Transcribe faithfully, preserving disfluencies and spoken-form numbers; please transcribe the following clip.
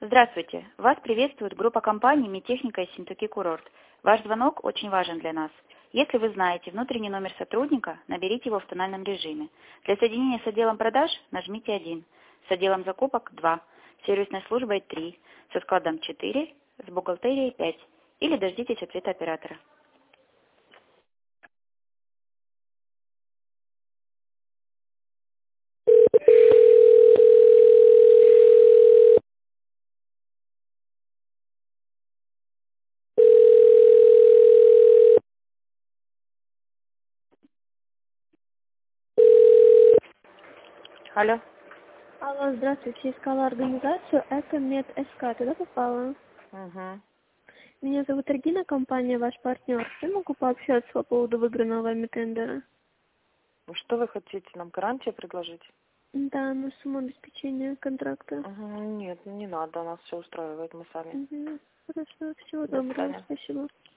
Здравствуйте! Вас приветствует группа компаний «Медтехника» и «Синтуки Курорт». Ваш звонок очень важен для нас. Если вы знаете внутренний номер сотрудника, наберите его в тональном режиме. Для соединения с отделом продаж нажмите один, с отделом закупок два, с сервисной службой три, со складом четыре, с бухгалтерией пять или дождитесь ответа оператора. Алло. Алло, здравствуйте. Искала организацию «Экомед СК». Туда попала? Угу. Меня зовут Регина, компания «Ваш партнер». Я могу пообщаться по поводу выигранного вами тендера? Что вы хотите, нам гарантию предложить? Да, на сумму обеспечения контракта. Угу. Нет, не надо, нас все устраивает, мы сами. Угу. Хорошо, всего До доброго. свидания. Спасибо.